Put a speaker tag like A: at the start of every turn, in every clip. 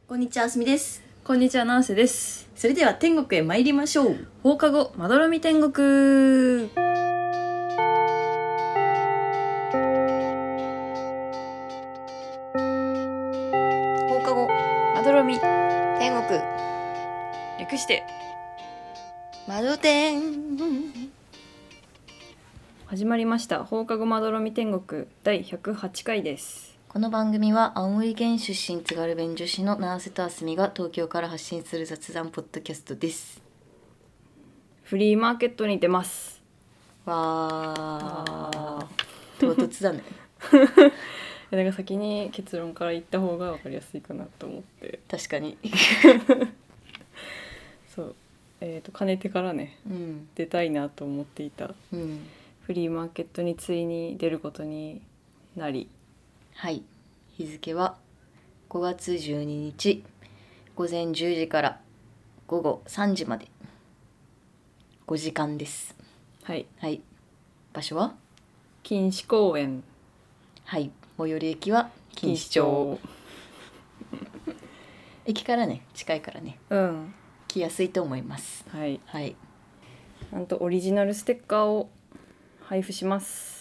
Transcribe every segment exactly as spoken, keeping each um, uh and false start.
A: こんにちは、あすみです。
B: こんにちは、ナンセです。
A: それでは天国へ参りましょう。
B: 放課後まどろみ天国。
A: 放課後まどろみ天国、
B: 略して
A: まど天。
B: 始まりました放課後まどろみ天国だいひゃくはちかいです。
A: この番組は青森県出身津軽弁女子の七瀬とあすみが東京から発信する雑談ポッドキャストです。
B: フリーマーケットに出ます。
A: わー、唐突だね。
B: なんか先に結論から言った方が分かりやすいかなと思って。
A: 確かに。
B: そう、えーとかねてからね、
A: うん、
B: 出たいなと思っていた
A: うん、
B: フリーマーケットについに出ることになり、
A: はい、日付はごがつじゅうににちごぜんじゅうじからごごさんじまでごじかんです。
B: はい、
A: はい、場所は
B: 錦糸公園。
A: はい、最寄り駅は錦糸町。駅からね近いからね、
B: うん、
A: 来やすいと思います。
B: はい、
A: はい。
B: なんとオリジナルステッカーを配布します。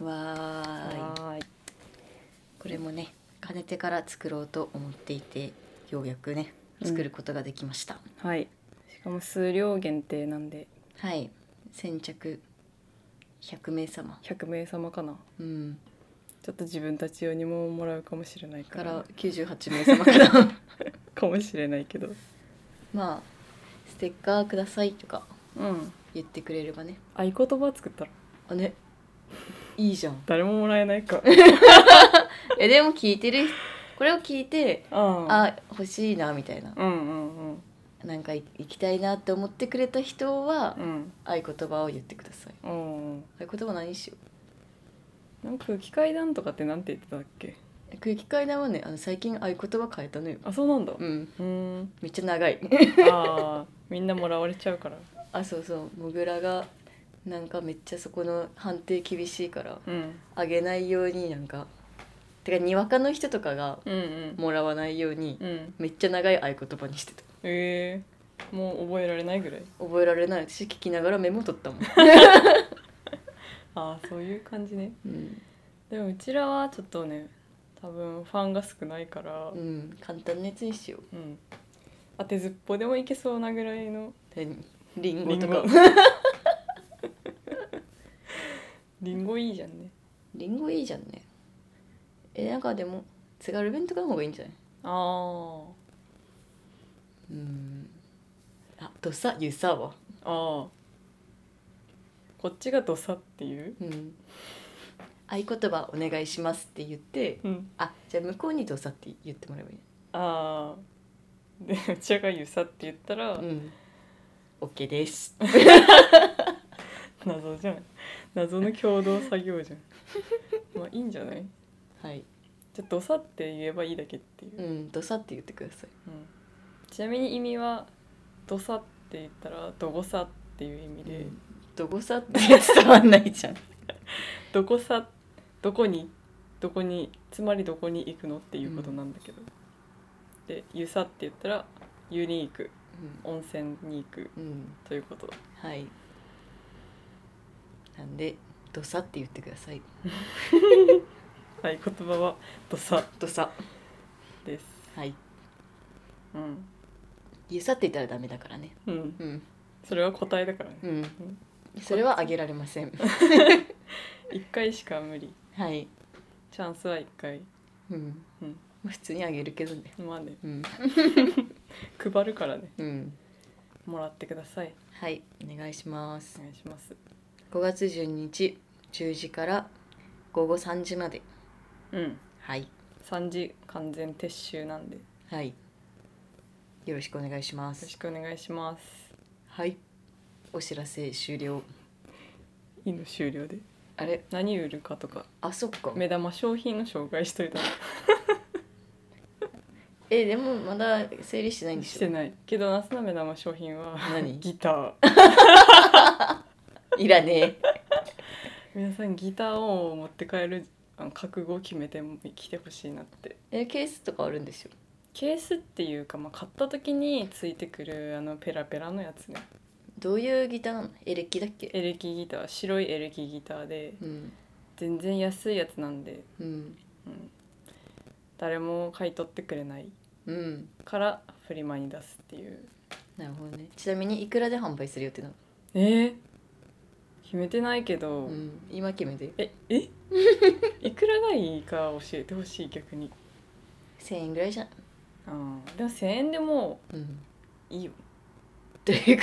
A: わーい。
B: はーい。
A: これもねかねてから作ろうと思っていて、ようやくね作ることができました。
B: うん、はい。しかも数量限定なんで、
A: はい、先着ひゃくめいさま、
B: ひゃくめいさまかな。
A: うん、
B: ちょっと自分たち用にももらうかもしれないか
A: かららきゅうじゅうはちめいさまから
B: かもしれないけど、
A: まあステッカーくださいとか
B: うん、
A: 言ってくれればね。
B: 合言葉作ったら
A: あね、いいじゃん。
B: 誰ももらえないか。
A: えでも聞いてる、これを聞いて、
B: あ
A: あ欲しいなみたいな、
B: うんうんうん
A: なんか行きたいなって思ってくれた人は、
B: うん、
A: 合言葉を言ってください。
B: うん、
A: 合言葉何しよ
B: なんか空気階段とかってなんて言ってたっけ。
A: う。空気階段はね、あの最近合言葉変えたのよ。
B: あ、そうなんだ。
A: うん、
B: うーん。
A: めっちゃ長い。
B: ああ、みんなもらわれちゃうから。
A: あ、そうそう、もぐらがなんかめっちゃそこの判定厳しいから
B: うん、
A: あげないように、なんかてかにわかの人とかが
B: うんうん
A: もらわないように、
B: うん。
A: めっちゃ長い合言葉にしてた。
B: えー、もう覚えられないぐらい。
A: 覚えられない。私聞きながらメモ取ったもん。
B: ああ、そういう感じね。
A: うん、
B: でもうちらはちょっとね、多分ファンが少ないから、
A: うん、簡単なやつにしよう。
B: うん、当てずっぽでもいけそうなぐらいの。
A: 何リンゴとか。
B: リンゴいいじゃんね。
A: リンゴいいじゃんね。えなんかでも津軽弁とかの方がいいんじゃない？
B: ああ、
A: うんあとさゆさは、
B: ああ、こっちがドサっていう。
A: うん、合言葉お願いしますって言って、
B: うん、
A: あじゃあ向こうにどさって言ってもらえばいいね。
B: ああ、でうちらがユサって言ったら、
A: うん OK です。
B: 謎じゃん。謎の共同作業じゃん。まあいいんじゃない。
A: はい、
B: じゃあドサって言えばいいだけっていう、
A: うんどさって言ってください。
B: うん、ちなみに意味はドサって言ったらどごさっていう意味で、
A: うんどこさって伝わんないじゃん。
B: どこさ、どこにどこにつまりどこに行くのっていうことなんだけど、うん、でゆさって言ったら湯に行く、うん、温泉に行く、うん、ということ。
A: はい、なんでどさって言ってください。
B: はい、言葉はどさ
A: どさ
B: です。
A: はい、
B: うん、
A: ゆさって言ったらダメだからね。
B: うん、うん、それは答えだからね。
A: うん、うん、それはあげられません。
B: 一回しか無理。
A: はい、
B: チャンスは一回。
A: うん、
B: うん、
A: 普通にあげるけどね。
B: まあね、
A: うん、
B: 配るからね、
A: うん、
B: もらってください。
A: はい、お願いします。
B: お願いします。
A: ごがつじゅうににちじゅうじからごごさんじまで。
B: うん、
A: はい、
B: さんじ完全撤収なんで、
A: はい、よろしくお願いしま
B: よろ
A: す。
B: しくお願いします。
A: はい、お知らせ終了。
B: いいの終了で。
A: あれ
B: 何売るかとか、
A: あそっか。
B: 目玉商品の紹介しといたの。
A: えでもまだ整理してないんでしょ。
B: してないけど、夏の目玉商品は
A: 何
B: ギター。
A: いらねえ。
B: 皆さんギターを持って帰るあの覚悟を決めて来てほしいなって。
A: えケースとかあるんですよ。
B: ケースっていうか、まあ、買った時についてくるあのペラペラのやつね。
A: どういうギターなの？エレキだっけ？
B: エレキギター、白いエレキギターで、
A: うん、
B: 全然安いやつなんで、
A: うん
B: うん、誰も買い取ってくれない
A: うん、
B: からフリマに出すっていう。
A: なるほどね。ちなみにいくらで販売する予定なの？
B: えー、決めてないけど、
A: うん、今決めて。
B: ええいくらがいいか教えてほしい。逆に
A: せんえんぐらいじゃん。
B: あでもせんえんでも
A: うん
B: いいよ。
A: どういうこと？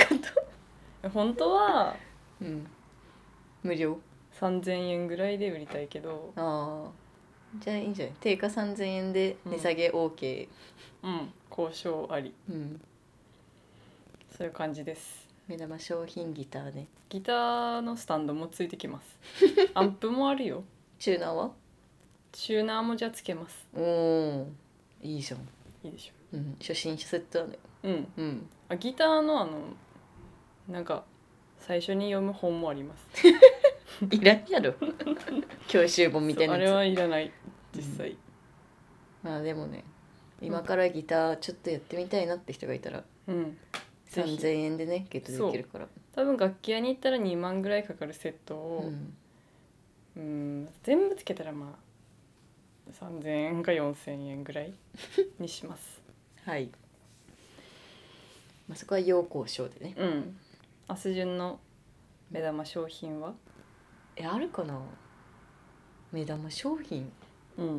B: 本当は
A: うん無料？
B: さんぜんえんぐらいで売りたいけど、
A: ああじゃあいいんじゃない？定価さんぜんえんで値下げ OK。
B: うん、交渉あり。
A: うん、
B: そういう感じです。
A: 目玉商品ギターね。
B: ギターのスタンドもついてきます。アンプもあるよ。
A: チューナーは？
B: チューナーもじゃあつけます。
A: おおいいじゃん。
B: いいでしょ。
A: うん、初心者セットだね。
B: うん
A: うん
B: あギターのあのなんか最初に読む本もあります。
A: いらんやろ教習本みたいなやつ。
B: あれはいらない実際、
A: うん、まあでもね今からギターちょっとやってみたいなって人がいたら、
B: うん、
A: さんぜんえんでねゲットできるから。
B: 多分楽器屋に行ったらにまんぐらいかかるセットを、うん、うん全部つけたらまあさんぜんえんかよんせんえんぐらいにします
A: はい、まあ、そこは要交渉でね。
B: うんアスジュンの目玉商品は？
A: えあるかな目玉商品。
B: うん、
A: うん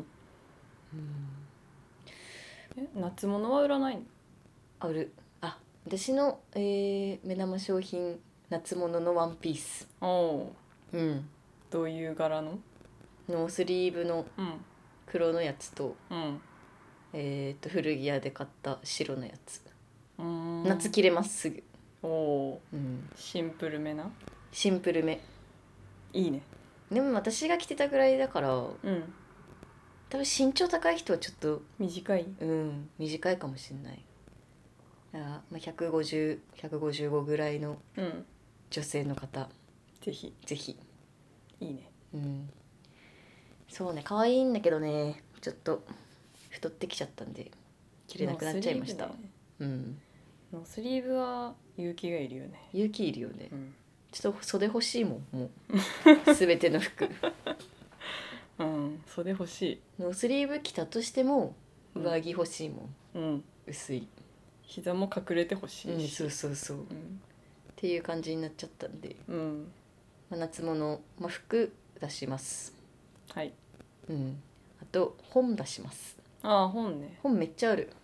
B: え夏物は売らないの？
A: ある。あ私の、えー、目玉商品夏物のワンピース。
B: おお
A: うん
B: どういう柄の？
A: ノースリーブの
B: うん
A: 黒のやつと、
B: うん
A: えー、と古着屋で買った白のやつ。
B: うーん
A: 夏着れますすぐ。
B: おお
A: うん
B: シンプルめな。
A: シンプルめ。
B: いいね。
A: でも私が着てたぐらいだから
B: うん
A: 多分身長高い人はちょっと
B: 短い。
A: うん短いかもしれない。あ、まあ、ひゃくごじゅう、ひゃくごじゅうごぐらいの
B: うん
A: 女性の方
B: ぜひ
A: ぜひ。
B: いいね。
A: うんそうね可愛いんだけどねちょっと太ってきちゃったんで着れなくなっちゃいました。
B: ノースリーブね
A: うん
B: ノースリーブは勇気がいるよね。
A: 勇気いるよね、
B: うん、
A: ちょっと袖欲しいもんもう全ての服
B: うん、袖欲しい。
A: ノースリーブ着たとしても上着欲しいもん、
B: うん、
A: 薄い。
B: 膝も隠れて欲し
A: うん
B: いし、
A: そうそうそう、っ
B: うん
A: ていう感じになっちゃったんで、
B: うん、
A: まあ、夏物、まあ、服出します。
B: はい。
A: うんあと本出します。
B: ああ本ね。
A: 本めっちゃある。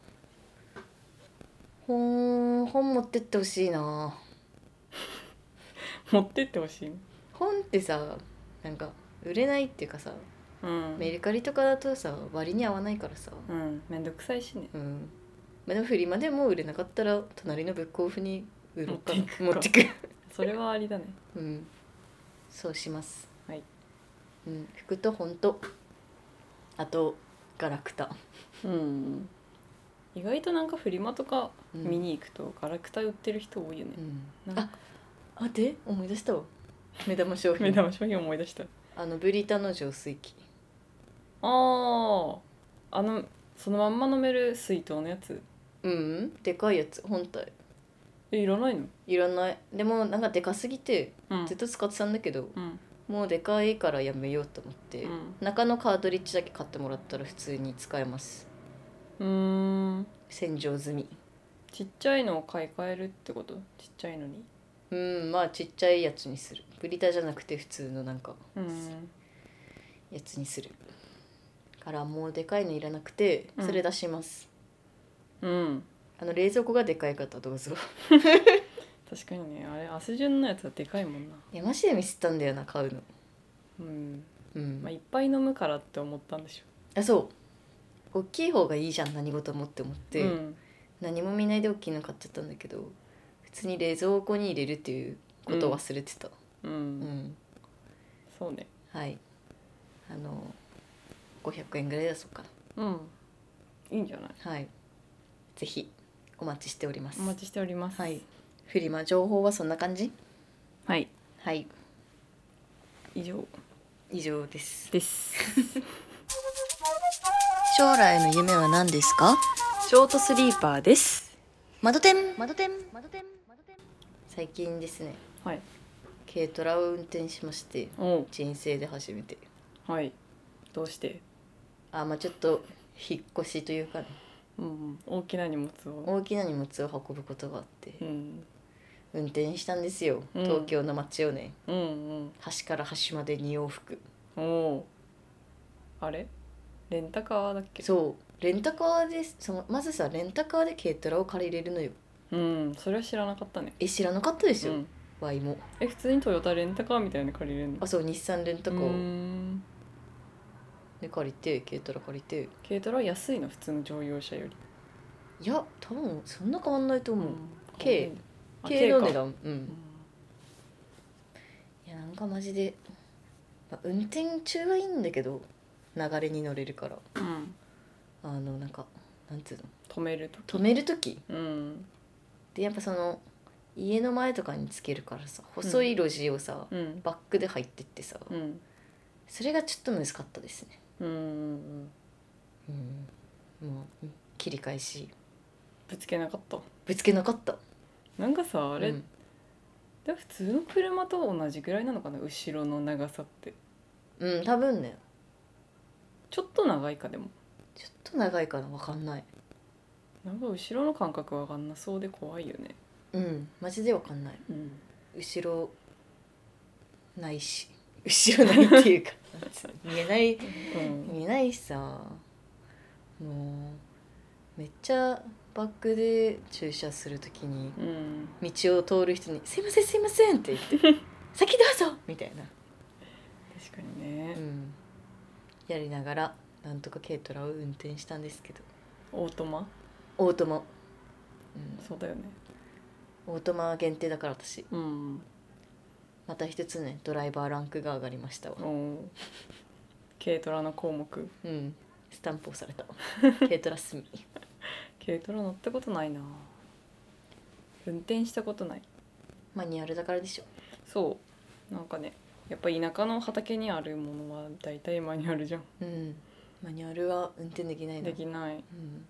A: 本本持ってってほしいな。
B: 持ってってほしい。
A: 本ってさなんか売れないっていうかさ、
B: うん、
A: メルカリとかだとさ割に合わないからさ、
B: うん、めんどくさいしね。
A: うんまあ、でもフリマでも売れなかったら隣のブックオフに売ろうか
B: 持っていくか
A: 持ってく
B: それはありだね。
A: うんそうします。
B: はい。
A: うん、服と本とあとガラクタ。
B: うん意外となんかフリマとか
A: うん
B: 見に行くとガラクタ売ってる人多いよね。
A: うん、
B: なんか
A: ああで思い出したわ目玉商品
B: 目玉商品思い出した。
A: あのブリタの浄水器。
B: あああのそのまんま飲める水筒のやつ。
A: うん、うん、でかいやつ本体
B: えいらないの？
A: いらない。でもなんかでかすぎて
B: うん
A: ずっと使ってたんだけど、
B: うん
A: もうでかいからやめようと思って、
B: うん
A: 中のカートリッジだけ買ってもらったら普通に使えます。
B: うーん
A: 洗浄済み。
B: ちっちゃいのを買い替えるってこと？ちっちゃいのに。
A: うんまあちっちゃいやつにする。ブリタじゃなくて普通のなんか
B: うん
A: やつにするからもうでかいのいらなくてそれ出します、
B: うん、
A: あの冷蔵庫がでかい方どうぞ
B: 確かにねあれアスジュンのやつはでかいもんな。
A: いやマジでミスったんだよな買うの。
B: うん
A: うん
B: まあいっぱい飲むからって思ったんでしょ。
A: あそう大きい方がいいじゃん何事もって思って、
B: うん、
A: 何も見ないで大きいの買っちゃったんだけど普通に冷蔵庫に入れるっていうことを忘れてた。
B: うん
A: うん、
B: そうね。
A: はいあのごひゃくえんぐらい出そうか
B: うんいいんじゃない？
A: な。はいぜひお待ちしております。
B: お待ちしております。
A: はいフリマ情報はそんな感じ。
B: はい
A: はい
B: 以上
A: 以上です。
B: です
A: 将来の夢は何ですか？
B: ショートスリーパーです。
A: 窓店窓店窓店窓店最近ですね、
B: はい、
A: 軽トラを運転しまして、
B: お
A: 人生で初めて。
B: はい、どうして？
A: あ、まあちょっと引っ越しというかね、
B: うん、大きな荷物を
A: 大きな荷物を運ぶことがあって、
B: うん、
A: 運転したんですよ、
B: うん
A: 東京の街をね、
B: うんうん
A: 端から端までに往復。
B: おおあれレンタカーだっけ？
A: そうレンタカーです。そのまずさレンタカーで軽トラを借りれるのよ。
B: うん、それは知らなかったね。
A: え知らなかったですよ、
B: うん
A: ワイも。
B: え、普通にトヨタレンタカーみたいなの借りれるの？
A: あ、そう日産レンタカ
B: うー
A: ー
B: ん
A: で借りて、軽トラ借りて。
B: 軽トラ安いの？普通の乗用車より。
A: いや多分そんな変わんないと思う、
B: ん
A: 軽
B: あ
A: 軽の値
B: か
A: 段。うん、
B: うん
A: いやなんかマジで、まあ運転中はいいんだけど、流れに乗れるから、
B: うん
A: あのなんかなんつうの、
B: 止めると
A: 止める時
B: うん
A: でやっぱその家の前とかにつけるからさ、細い路地をさ、
B: うん
A: バックで入ってってさ、
B: うん
A: それがちょっと難かったですね。
B: うんうん
A: うん、もう切り返し
B: ぶつけなかった？
A: ぶつけなかった。
B: なんかさあれ、
A: うん、
B: で普通の車と同じぐらいなのかな、後ろの長さって。
A: うん、多分ね
B: ちょっと長いか。でも
A: ちょっと長いかな、分かんない。
B: なんか後ろの感覚わかんなそうで怖いよね。
A: うんマジで分かんない。
B: うん
A: 後ろないし、後ろないっていうかなんつうの見えない、
B: うん
A: 見えないしさ、もうめっちゃバックで駐車するときに
B: うん
A: 道を通る人に「すいませんすいません」って言って「先どうぞ」みたいな、
B: 確かにね、
A: うん、やりながらなんとか軽トラを運転したんですけど。
B: オートマ。
A: オートマ、うん、
B: そうだよね。
A: オートマ限定だから私
B: うん
A: また一つねドライバーランクが上がりましたわ。
B: お軽トラの項目。
A: うんスタンプ押された軽トラ済み。
B: 軽トラ乗ったことないな。運転したことない。
A: マニュアルだからでしょ。
B: そうなんかね、やっぱ田舎の畑にあるものは大体マニュアルじゃん。
A: うんマニュアルは運転できないな。
B: できない。
A: うん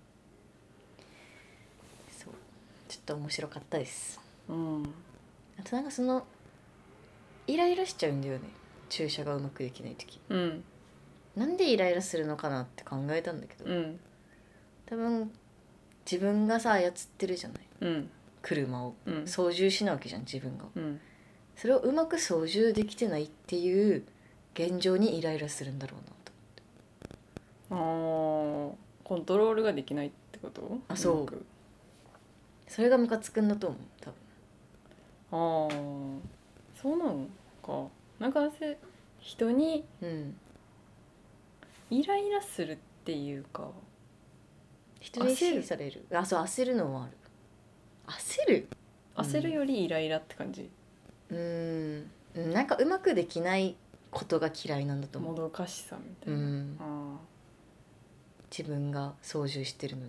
A: そうちょっと面白かったです。
B: うん
A: あとなんかそのイライラしちゃうんだよね、駐車がうまくできない時。
B: うん
A: なんでイライラするのかなって考えたんだけど、
B: うん
A: 多分自分がさ操ってるじゃない、
B: うん
A: 車を
B: うん
A: 操縦しなわけじゃん自分が。
B: うん
A: それをうまく操縦できてないっていう現状にイライラするんだろうなと。
B: あーコントロールができないってこと？
A: あそう
B: まく
A: それがムカつくんだと思う多分。
B: あーそうなのか。なんかせ人に
A: うん
B: イライラするっていうか、
A: 人に指示される。あそう焦るのもある。焦る
B: 焦るよりイライラって感じ。
A: うーんうんなんかうまくできないことが嫌いなんだと思う。
B: もどかしさみたいな。
A: うん
B: あ
A: 自分が操縦してるのに。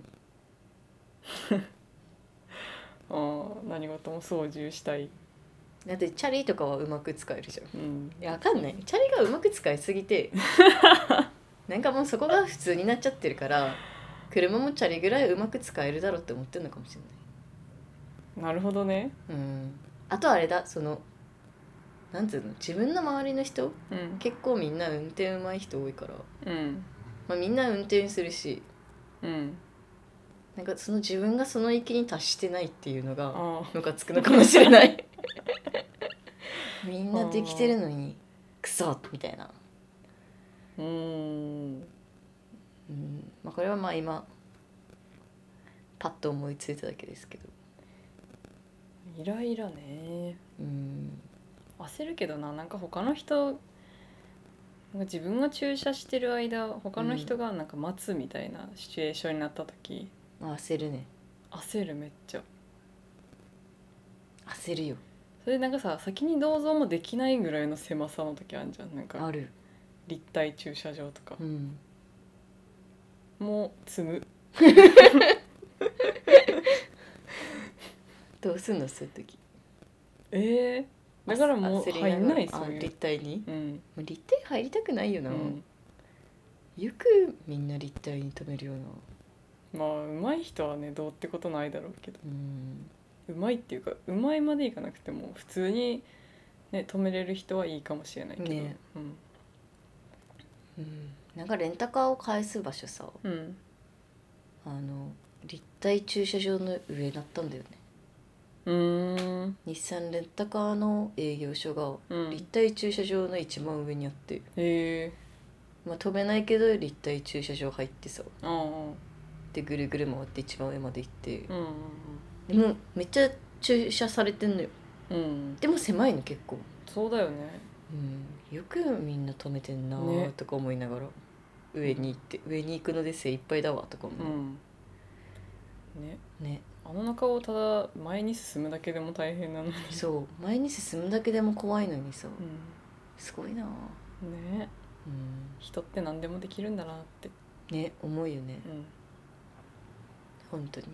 B: あー何事も操縦したい。
A: だってチャリとかはうまく使えるじゃん。
B: うん
A: いやわかんないチャリがうまく使いすぎてなんかもうそこが普通になっちゃってるから、車もチャリぐらいうまく使えるだろうって思ってるのかもしれない。
B: なるほどね。
A: うんあとあれだ、そのなんつうの、自分の周りの人
B: うん
A: 結構みんな運転うまい人多いから、
B: うん
A: まあ、みんな運転するし、
B: うん
A: なんかその自分がその域に達してないっていうのが
B: あ
A: ムカつくのかもしれないみんなできてるのにクソみたいな。
B: ーうーん
A: うんまあこれはまあ今パッと思いついただけですけど。
B: イライラね。
A: うん
B: 焦るけどな、なんか他の人なんか自分が駐車してる間他の人がなんか待つみたいなシチュエーションになった時、
A: まあ焦るね。
B: 焦るめっちゃ。
A: 焦るよ。
B: それなんかさ、先に銅像もできないぐらいの狭さの時あるじゃん。なんか
A: ある。
B: 立体駐車場とか、
A: うん
B: もう積む。
A: どうすんのそういう時。
B: えー、だからもう
A: 焦り
B: 入んない。
A: がらあ
B: そういう
A: 立体に。
B: うん
A: もう立体入りたくないよな、
B: うん
A: よくみんな立体に止めるような。
B: まあ上手い人はねどうってことないだろうけど、
A: うん
B: 上手いっていうか上手いまでいかなくても普通にね止めれる人はいいかもしれないけど、
A: ね
B: うん
A: うんなんかレンタカーを返す場所さ、
B: うん
A: あの立体駐車場の上だったんだよね。
B: うーん
A: 日産レンタカーの営業所が
B: うん
A: 立体駐車場の一番上にあって、
B: へえ
A: まあ、飛べないけど立体駐車場入ってさ、
B: ああ
A: でぐるぐる回って一番上まで行って、
B: うんうん
A: でもめっちゃ駐車されてんのよ。
B: うんうん
A: でも狭いの結構、
B: そうだよね。
A: うん、よくみんな止めてんな
B: ね
A: とか思いながら、上に行って上に行くので精一杯だわとか思
B: うんね
A: うね。
B: あの中をただ前に進むだけでも大変なのに
A: そう前に進むだけでも怖いのにさ、
B: う
A: すごいな、
B: んね
A: うん、
B: 人って何でもできるんだなって
A: ね思うよね
B: うん
A: 本当に。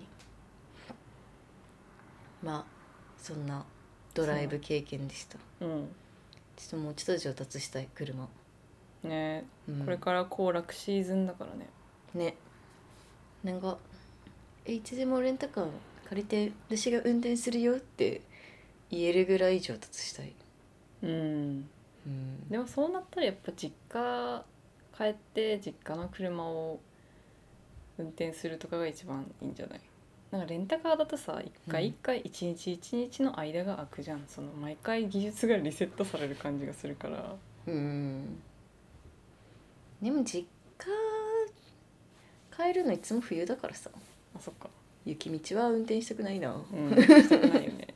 A: まあそんなドライブ経験でした。
B: うん
A: ちょっともうちょっと上達したい車、
B: ね、
A: うん、
B: これから行楽シーズンだからね。
A: ねなんかえいつでもレンタカー借りて私が運転するよって言えるぐらい上達したい。
B: うん
A: うん
B: でもそうなったらやっぱ実家帰って実家の車を運転するとかが一番いいんじゃない？なんかレンタカーだとさ一回一回一日一日の間が空くじゃん。その毎回技術がリセットされる感じがするから。
A: うんでも実家帰るのいつも冬だからさ、
B: あそっか。
A: 雪道は運転したくないな、
B: うんしたくないよね。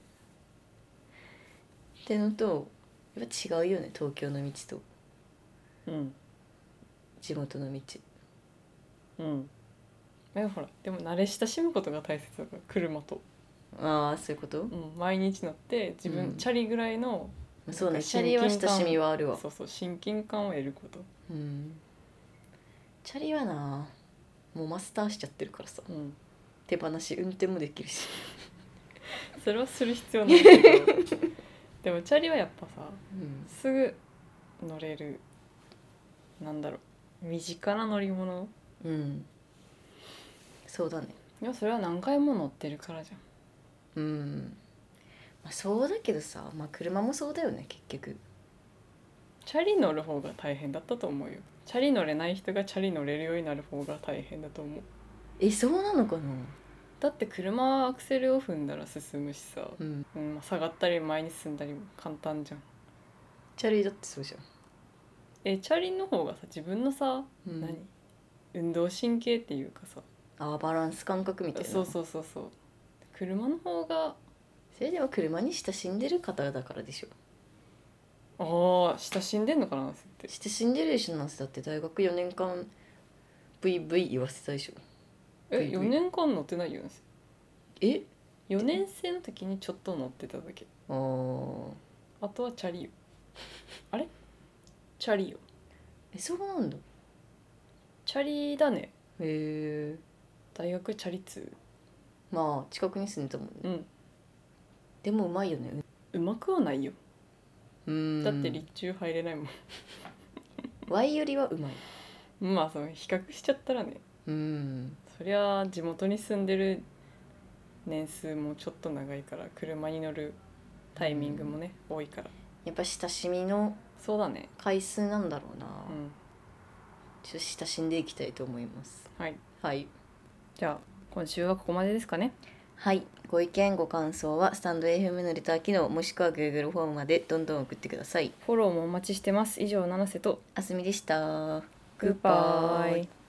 A: ってのとやっぱ違うよね東京の道と
B: うん
A: 地元の道。
B: うんえほらでも慣れ親しむことが大切だから車と、
A: ああそういうこと、
B: うん、毎日乗って自分、
A: うん
B: チャリぐらいの
A: そうね
B: なんか
A: チャリは親しみはあるわ。
B: そうそう親近感を得ること、
A: うんチャリはなもうマスターしちゃってるからさ、
B: うん、
A: 手放し運転もできるし、
B: それはする必要ないけどでもチャリはやっぱさ
A: うん
B: すぐ乗れるなんだろう身近な乗り物。
A: うんそうだね。
B: いやそれは何回も乗ってるからじゃん。
A: うんまあそうだけどさ、まあ車もそうだよね結局。
B: チャリ乗る方が大変だったと思うよ。チャリ乗れない人がチャリ乗れるようになる方が大変だと思う。
A: えそうなのかな。
B: だって車はアクセルを踏んだら進むしさ、
A: うん
B: うんまあ、下がったり前に進んだりも簡単じゃん。
A: チャリだってそうじゃん。
B: えチャリの方がさ自分のさ、
A: うん
B: 何運動神経っていうかさ
A: あーバランス感覚みたいな。
B: そうそうそうそう車の方が
A: それでは車に親しんでる方だからでしょ。
B: ああ親しんでんのかなって
A: 親しんでるでしょなんせだって大学よねんかん ブイブイ 言わせたでしょ。
B: え
A: ブイブイ
B: よねんかん乗ってないよね。
A: え
B: よねん生の時にちょっと乗ってただけ。
A: あー
B: あとはチャリよあれチャリよ
A: えそうなんだ。へ
B: チャリだね。
A: え
B: 大学チャリ通。
A: まあ近くに住んでたもんね。
B: うん
A: でもうまいよね。
B: うまくはないよ。
A: うーん
B: だって立中入れないもん
A: Y よりはうまい。
B: まあその比較しちゃったらね
A: うん
B: そりゃ地元に住んでる年数もちょっと長いから車に乗るタイミングもね、多いから
A: やっぱ親しみの
B: そうだね。
A: 回数なんだろうな、
B: うん
A: ちょっと親しんでいきたいと思います。
B: はい
A: はい
B: じゃあ今週はここまでですかね。
A: はいご意見ご感想はスタンド エフエム のレター機能もしくは Google フォームまでどんどん送ってください。
B: フォローもお待ちしてます。以上七瀬と
A: あすみでした。
B: グッバイ。